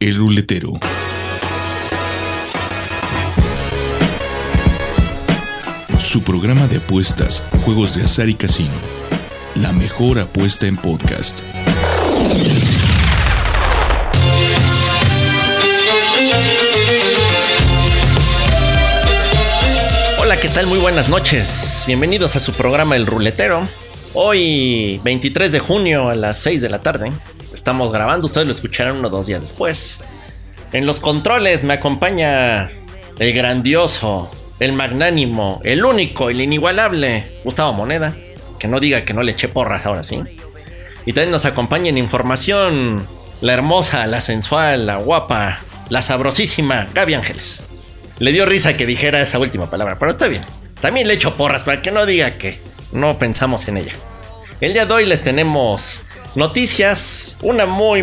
El Ruletero. Su programa de apuestas, juegos de azar y casino. La mejor apuesta en podcast. Hola, ¿qué tal? Muy buenas noches. Bienvenidos a su programa El Ruletero. Hoy, 23 de junio a las 6 de la tarde. Estamos grabando, ustedes lo escucharán 1 o 2 días después. En los controles me acompaña el grandioso, el magnánimo, el único, el inigualable Gustavo Moneda. Que no diga que no le eché porras ahora sí. Y también nos acompaña en información la hermosa, la sensual, la guapa, la sabrosísima Gaby Ángeles. Le dio risa que dijera esa última palabra, pero está bien. También le echo porras para que no diga que no pensamos en ella. El día de hoy les tenemos noticias, una muy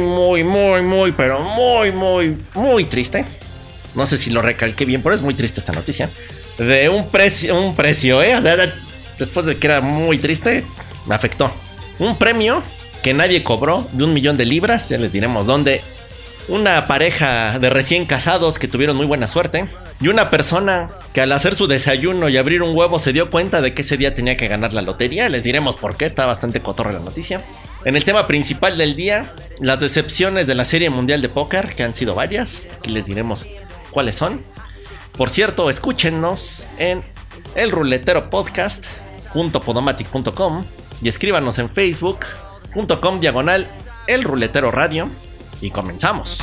triste. No sé si lo recalqué bien, pero es muy triste esta noticia. De un precio, o sea, después de que era muy triste, me afectó. Un premio que nadie cobró de 1 millón de libras, ya les diremos dónde. Una pareja de recién casados que tuvieron muy buena suerte. Y una persona que al hacer su desayuno y abrir un huevo se dio cuenta de que ese día tenía que ganar la lotería. Les diremos por qué, está bastante cotorra la noticia. En el tema principal del día, las decepciones de la Serie Mundial de Póker, que han sido varias. Aquí les diremos cuáles son. Por cierto, escúchenos en El Ruletero Podcast.podomatic.com y escríbanos en Facebook.com/El Ruletero Radio. Y comenzamos.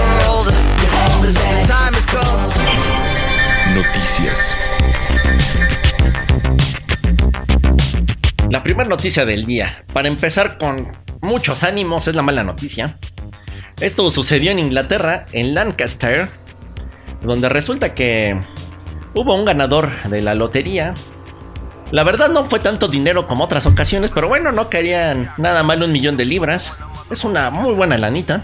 Noticias. La primera noticia del día, para empezar con muchos ánimos, es la mala noticia. Esto sucedió en Inglaterra, en Lancaster, donde resulta que hubo un ganador de la lotería. La verdad no fue tanto dinero como otras ocasiones, pero bueno, no querían nada mal 1 millón de libras. Es una muy buena lanita.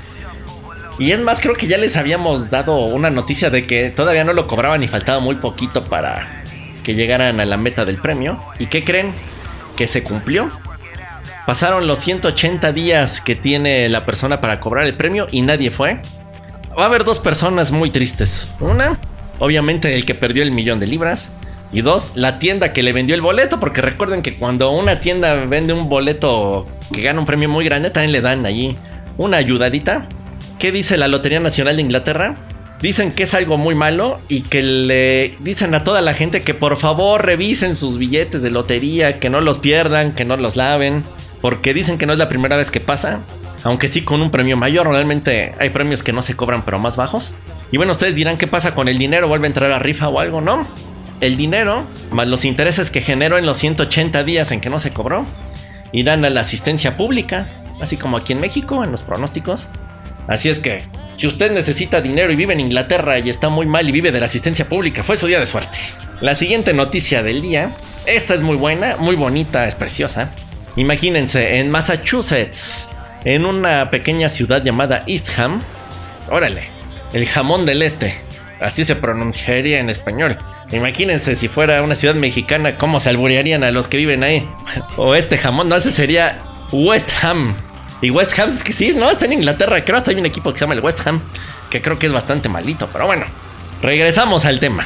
Y es más, creo que ya les habíamos dado una noticia de que todavía no lo cobraban y faltaba muy poquito para que llegaran a la meta del premio. ¿Y qué creen? Que se cumplió. Pasaron los 180 días que tiene la persona para cobrar el premio y nadie fue. Va a haber 2 personas muy tristes. Una, obviamente el que perdió el 1 millón de libras. Y 2, la tienda que le vendió el boleto. Porque recuerden que cuando una tienda vende un boleto que gana un premio muy grande, también le dan allí una ayudadita. ¿Qué dice la Lotería Nacional de Inglaterra? Dicen que es algo muy malo y que le dicen a toda la gente que por favor revisen sus billetes de lotería, que no los pierdan, que no los laven, porque dicen que no es la primera vez que pasa, aunque sí con un premio mayor. Realmente hay premios que no se cobran pero más bajos. Y bueno, ustedes dirán, ¿qué pasa con el dinero? ¿Vuelve a entrar a rifa o algo? No, el dinero más los intereses que generó en los 180 días en que no se cobró irán a la asistencia pública, así como aquí en México en los pronósticos. Así es que, si usted necesita dinero y vive en Inglaterra y está muy mal y vive de la asistencia pública, fue su día de suerte. La siguiente noticia del día, esta es muy buena, muy bonita, es preciosa. Imagínense, en Massachusetts, en una pequeña ciudad llamada Eastham, órale, el jamón del este, así se pronunciaría en español. Imagínense si fuera una ciudad mexicana, cómo se alburearían a los que viven ahí. O este jamón, no, ese sería West Ham. Y West Ham, es que sí, no, está en Inglaterra. Creo hasta hay un equipo que se llama el West Ham, que creo que es bastante malito. Pero bueno, regresamos al tema.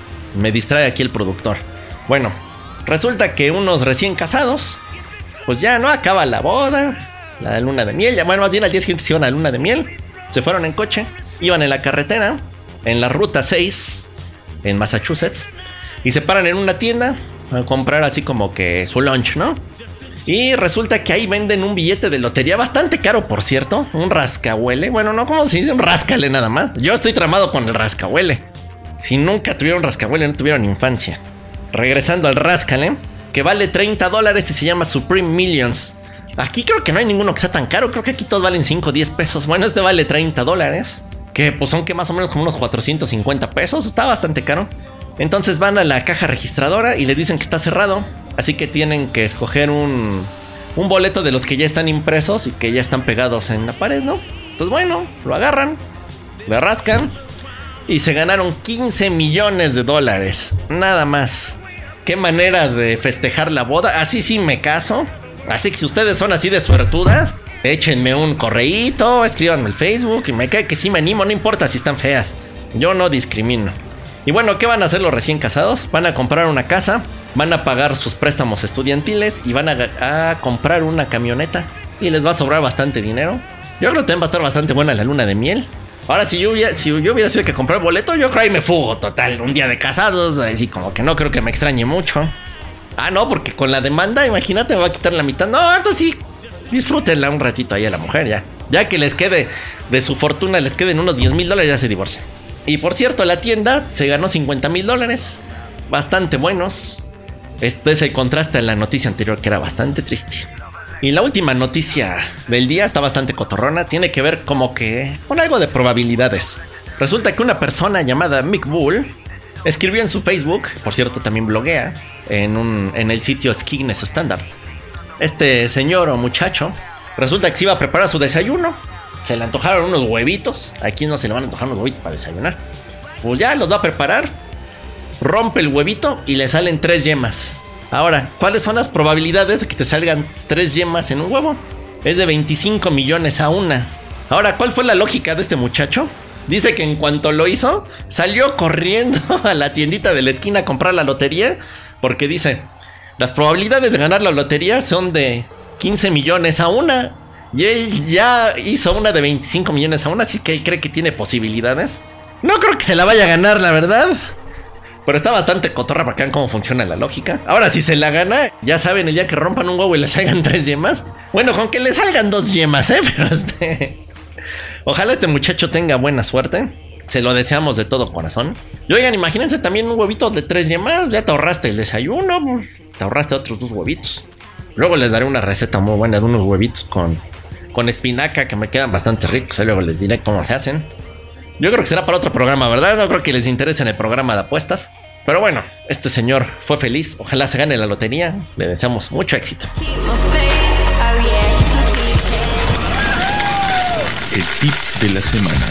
Me distrae aquí el productor. Bueno, resulta que unos recién casados, pues ya no acaba la boda, la luna de miel. Ya, bueno, más bien al día siguiente se iban a la luna de miel. Se fueron en coche, iban en la carretera, en la ruta 6, en Massachusetts, y se paran en una tienda a comprar así como que su lunch, ¿no? Y resulta que ahí venden un billete de lotería bastante caro, por cierto. Un rascahuele. Bueno, no, ¿cómo se dice? Un ráscale nada más. Yo estoy tramado con el rascahuele. Si nunca tuvieron rascahuele, no tuvieron infancia. Regresando al ráscale, que vale $30 y se llama Supreme Millions. Aquí creo que no hay ninguno que sea tan caro. Creo que aquí todos valen 5 o 10 pesos. Bueno, este vale $30. Que pues son que más o menos como unos 450 pesos. Está bastante caro. Entonces van a la caja registradora y le dicen que está cerrado. Así que tienen que escoger un boleto de los que ya están impresos y que ya están pegados en la pared, ¿no? Entonces bueno, lo agarran, le rascan y se ganaron $15 millones. Nada más. Qué manera de festejar la boda. Así sí me caso. Así que si ustedes son así de suertudas, Échenme un correíto, escríbanme el Facebook y me cae que sí me animo, no importa si están feas. Yo no discrimino. Y bueno, ¿qué van a hacer los recién casados? Van a comprar una casa, van a pagar sus préstamos estudiantiles y van a comprar una camioneta. Y les va a sobrar bastante dinero. Yo creo que también va a estar bastante buena la luna de miel. Ahora, si yo hubiera sido que comprar boleto, yo creo que me fugo total. Un día de casados, así como que no creo que me extrañe mucho. Ah, no, porque con la demanda, imagínate, me va a quitar la mitad. No, entonces sí, disfrútenla un ratito ahí a la mujer ya. Ya que les quede, de su fortuna les queden unos $10,000, ya se divorcian. Y por cierto, la tienda se ganó $50,000. Bastante buenos. Este es el contraste a la noticia anterior, que era bastante triste. Y la última noticia del día está bastante cotorrona. Tiene que ver como que con algo de probabilidades. Resulta que una persona llamada Mick Bull escribió en su Facebook, por cierto también bloguea, en el sitio Skinnes Standard. Este señor o muchacho resulta que se iba a preparar su desayuno. Se le antojaron unos huevitos. Aquí no se le van a antojar unos huevitos para desayunar. Pues ya los va a preparar. Rompe el huevito y le salen 3 yemas. Ahora, ¿cuáles son las probabilidades de que te salgan 3 yemas en un huevo? Es de 25 millones a una. Ahora, ¿cuál fue la lógica de este muchacho? Dice que en cuanto lo hizo, salió corriendo a la tiendita de la esquina a comprar la lotería. Porque dice, las probabilidades de ganar la lotería son de 15 millones a una. Y él ya hizo una de 25 millones a una, así que él cree que tiene posibilidades. No creo que se la vaya a ganar, la verdad. Pero está bastante cotorra para que vean cómo funciona la lógica. Ahora, si se la gana, ya saben, el día que rompan un huevo y le salgan 3 yemas. Bueno, con que le salgan 2 yemas, pero ojalá este muchacho tenga buena suerte. Se lo deseamos de todo corazón. Y oigan, imagínense también un huevito de 3 yemas. Ya te ahorraste el desayuno, te ahorraste otros 2 huevitos. Luego les daré una receta muy buena de unos huevitos con espinaca que me quedan bastante ricos. Luego les diré cómo se hacen. Yo creo que será para otro programa, ¿verdad? No creo que les interese en el programa de apuestas. Pero bueno, este señor fue feliz. Ojalá se gane la lotería. Le deseamos mucho éxito. El tip de la semana.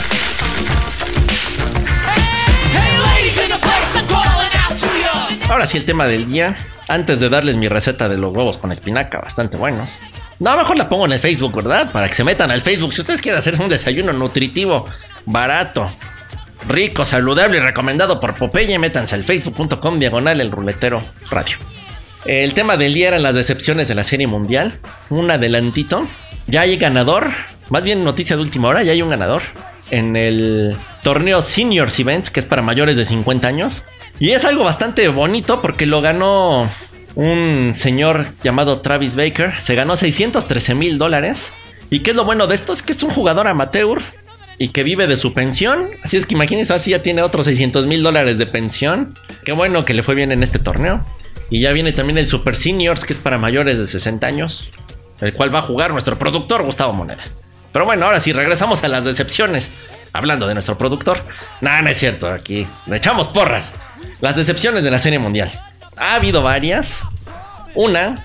Ahora sí, el tema del día. Antes de darles mi receta de los huevos con espinaca, bastante buenos. No, mejor la pongo en el Facebook, ¿verdad? Para que se metan al Facebook. Si ustedes quieren hacer un desayuno nutritivo, barato, rico, saludable y recomendado por Popeye, métanse al facebook.com/el ruletero radio. El tema del día eran las decepciones de la Serie Mundial. Un adelantito. Ya hay ganador. Más bien noticia de última hora. Ya hay un ganador en el torneo Seniors Event, que es para mayores de 50 años. Y es algo bastante bonito porque lo ganó un señor llamado Travis Baker. Se ganó $613,000. ¿Y qué es lo bueno de esto? Es que es un jugador amateur y que vive de su pensión. Así es que imagínense, ahora sí ya tiene otros $600,000 de pensión. Qué bueno que le fue bien en este torneo. Y ya viene también el Super Seniors, que es para mayores de 60 años, el cual va a jugar nuestro productor Gustavo Moneda. Pero bueno, ahora sí, regresamos a las decepciones. Hablando de nuestro productor. No es cierto, aquí le echamos porras. Las decepciones de la Serie Mundial. Ha habido varias. Una,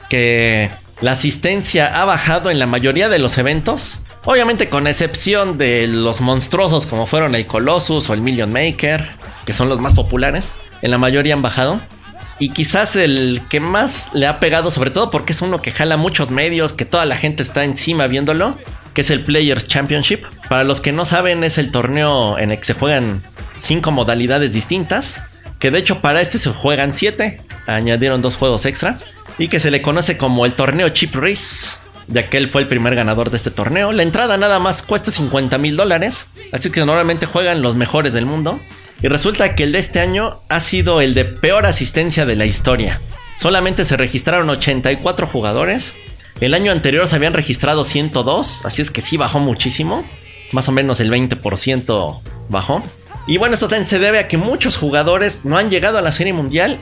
que la asistencia ha bajado en la mayoría de los eventos. Obviamente con excepción de los monstruosos como fueron el Colossus o el Million Maker, que son los más populares. En la mayoría han bajado. Y quizás el que más le ha pegado, sobre todo porque es uno que jala muchos medios, que toda la gente está encima viéndolo, que es el Players Championship. Para los que no saben, es el torneo en el que se juegan 5 modalidades distintas, que de hecho para este se juegan 7, añadieron 2 juegos extra, y que se le conoce como el torneo Chip Race, ya que él fue el primer ganador de este torneo. La entrada nada más cuesta $50,000, así que normalmente juegan los mejores del mundo. Y resulta que el de este año ha sido el de peor asistencia de la historia. Solamente se registraron 84 jugadores. El año anterior se habían registrado 102, así es que sí bajó muchísimo. Más o menos el 20% bajó. Y bueno, esto también se debe a que muchos jugadores no han llegado a la Serie Mundial.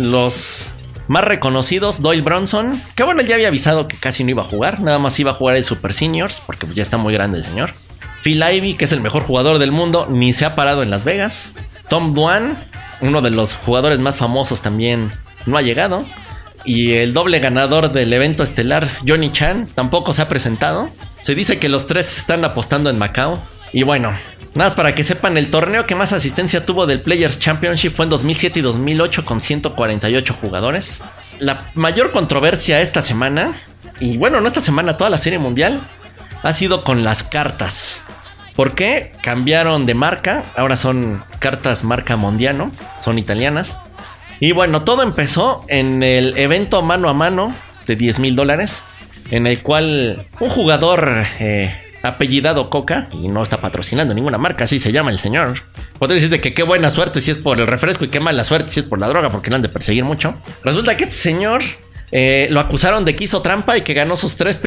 Los más reconocidos, Doyle Bronson, que bueno, ya había avisado que casi no iba a jugar. Nada más iba a jugar el Super Seniors, porque pues ya está muy grande el señor. Phil Ivey, que es el mejor jugador del mundo, ni se ha parado en Las Vegas. Tom Dwan, uno de los jugadores más famosos, también no ha llegado. Y el doble ganador del evento estelar, Johnny Chan, tampoco se ha presentado. Se dice que los tres están apostando en Macao. Y bueno, nada más para que sepan, el torneo que más asistencia tuvo del Players Championship fue en 2007 y 2008 con 148 jugadores. La mayor controversia esta semana, y bueno, no esta semana, toda la Serie Mundial, ha sido con las cartas. ¿Por qué? Cambiaron de marca, ahora son cartas marca Mondiano, son italianas. Y bueno, todo empezó en el evento mano a mano de $10,000, en el cual un jugador apellidado Coca, y no está patrocinando ninguna marca, así se llama el señor. Podría decirte que qué buena suerte si es por el refresco y qué mala suerte si es por la droga, porque lo han de perseguir mucho. Resulta que este señor lo acusaron de que hizo trampa y que ganó sus tres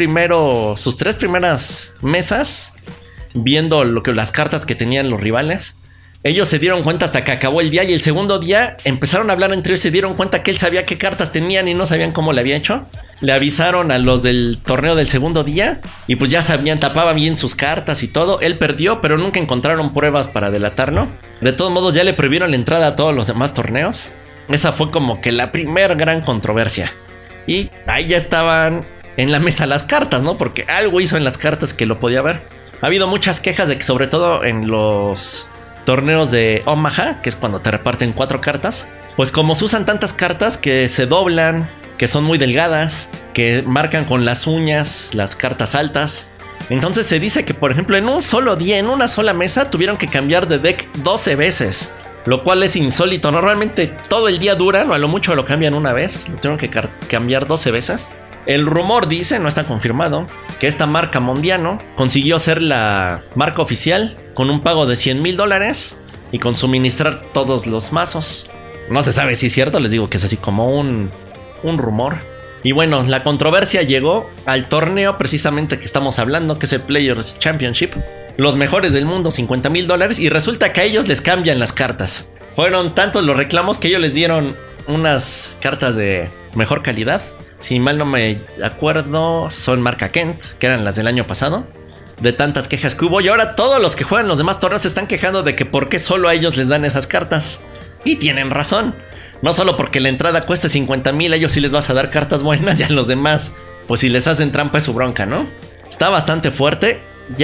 primeras mesas viendo las cartas que tenían los rivales. Ellos se dieron cuenta hasta que acabó el día, y el segundo día empezaron a hablar entre ellos. Se dieron cuenta que él sabía qué cartas tenían y no sabían cómo le había hecho. Le avisaron a los del torneo del segundo día y pues ya sabían, tapaban bien sus cartas y todo. Él perdió, pero nunca encontraron pruebas para delatarlo. De todos modos, ya le prohibieron la entrada a todos los demás torneos. Esa fue como que la primera gran controversia. Y ahí ya estaban en la mesa las cartas, ¿no? Porque algo hizo en las cartas que lo podía ver. Ha habido muchas quejas de que, sobre todo en los torneos de Omaha, que es cuando te reparten 4 cartas, pues como se usan tantas cartas que se doblan, que son muy delgadas, que marcan con las uñas las cartas altas. Entonces se dice que, por ejemplo, en un solo día, en una sola mesa, tuvieron que cambiar de deck 12 veces, lo cual es insólito. Normalmente todo el día duran, o a lo mucho lo cambian una vez. Lo tuvieron que cambiar 12 veces. El rumor dice, no está confirmado, que esta marca Mondiano consiguió ser la marca oficial con un pago de $100,000 y con suministrar todos los mazos. No se sabe si es cierto, les digo que es así como un rumor. Y bueno, la controversia llegó al torneo precisamente que estamos hablando, que es el Players Championship. Los mejores del mundo, $50,000, y resulta que a ellos les cambian las cartas. Fueron tantos los reclamos que ellos les dieron unas cartas de mejor calidad. Si mal no me acuerdo, son marca Kent, que eran las del año pasado. De tantas quejas que hubo, y ahora todos los que juegan los demás torneos se están quejando de que por qué solo a ellos les dan esas cartas. Y tienen razón. No solo porque la entrada cuesta $50,000, a ellos sí les vas a dar cartas buenas, y a los demás, pues si les hacen trampa es su bronca, ¿no? Está bastante fuerte.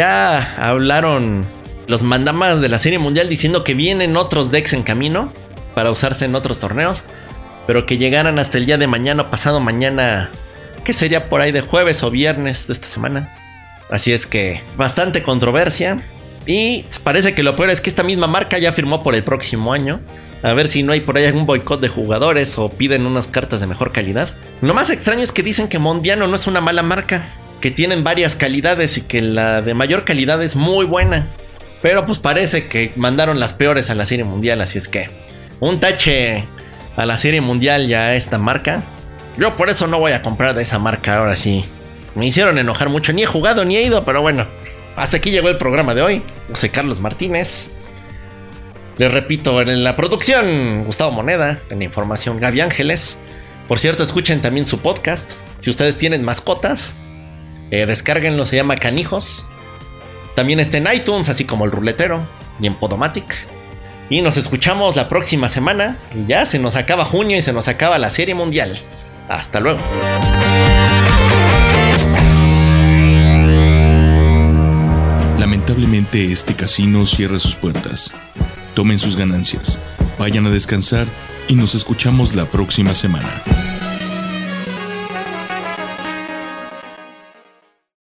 Ya hablaron los mandamás de la Serie Mundial diciendo que vienen otros decks en camino para usarse en otros torneos, pero que llegaran hasta el día de mañana o pasado mañana, que sería por ahí de jueves o viernes de esta semana. Así es que bastante controversia. Y parece que lo peor es que esta misma marca ya firmó por el próximo año. A ver si no hay por ahí algún boicot de jugadores o piden unas cartas de mejor calidad. Lo más extraño es que dicen que Mondiano no es una mala marca, que tienen varias calidades y que la de mayor calidad es muy buena. Pero pues parece que mandaron las peores a la Serie Mundial. Así es que un tache a la Serie Mundial ya a esta marca. Yo por eso no voy a comprar de esa marca, ahora sí. Me hicieron enojar mucho, ni he jugado ni he ido, pero bueno. Hasta aquí llegó el programa de hoy. Yo soy Carlos Martínez. Les repito, en la producción Gustavo Moneda, en la información Gaby Ángeles. Por cierto, escuchen también su podcast. Si ustedes tienen mascotas, descárguenlo, se llama Canijos. También está en iTunes, así como El Ruletero, y en Podomatic. Y nos escuchamos la próxima semana. Y ya se nos acaba junio y se nos acaba la Serie Mundial. Hasta luego. Lamentablemente este casino cierra sus puertas. Tomen sus ganancias, vayan a descansar y nos escuchamos la próxima semana.